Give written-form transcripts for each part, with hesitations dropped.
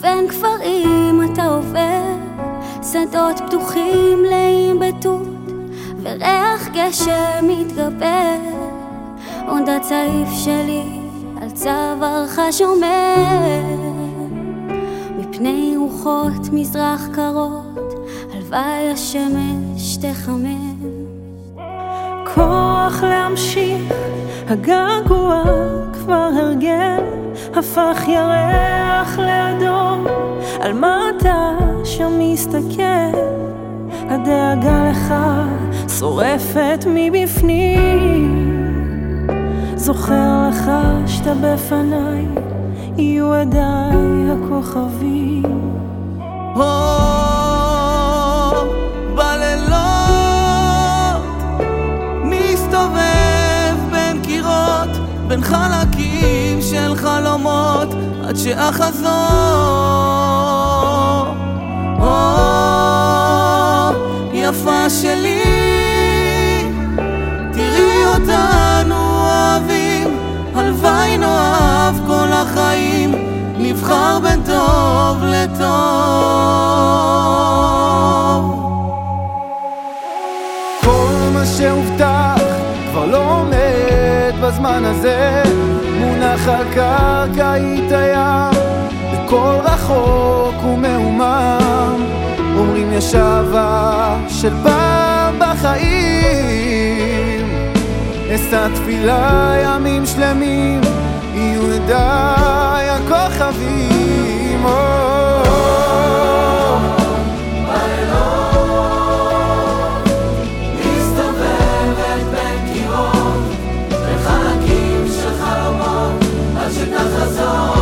ובין כפרים אתה עובר, שדות פתוחים מלאים בתות, וריח גשם מתגבר. עוד הצעיף שלי על צווארך שומר, מפני רוחות מזרח קרות, הלוואי השמש תחמם. כוח להמשיך, הגעגוע כבר הרגל, הפך ירח לאדום. על מה אתה שם מסתכל? הדאגה לך שורפת מבפנים. זוכר לך שאתה בפניי, יהיו עדיי הכוכבים. בלילות מסתובב בין קירות, בין חלקים של חלומות, עד שאחזור. יפה שלי, תראי אותנו אוהבים, הלוואי נאהב כל החיים, נבחר בין טוב לטוב. כל מה שהובטח כבר לא עומד בזמן הזה, מונח על קרקעית הים, בקול רחוק ומהומם. אומרים יש אהבה של פעם בחיים, אשא תפילה ימים שלמים, יהיו עדיי הכוכבים. בלילות מסתובבת בין קירות, בין חלקים של חלומות, עד שתחזור.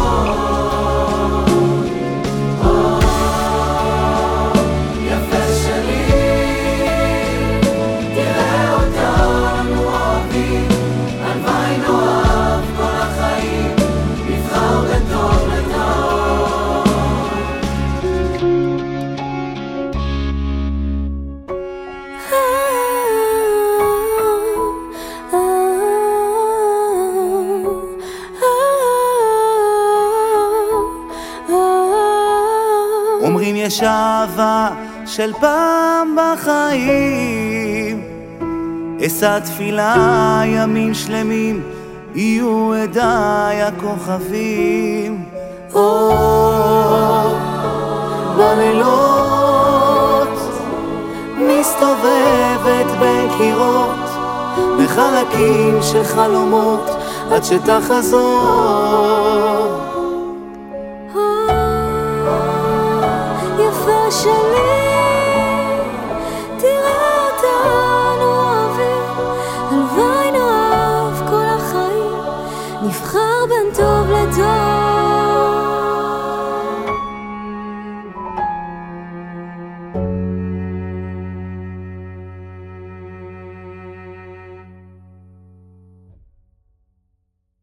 אומרים יש אהבה של פעם בחיים, אשא תפילה ימים שלמים, יהיו עדיי הכוכבים. בלילות מסתובבת בין קירות, בחלקים של חלומות, עד שתחזור. יפה שלי, תראה אותנו אוהבים, הלוואי נאהב כל החיים, נבחר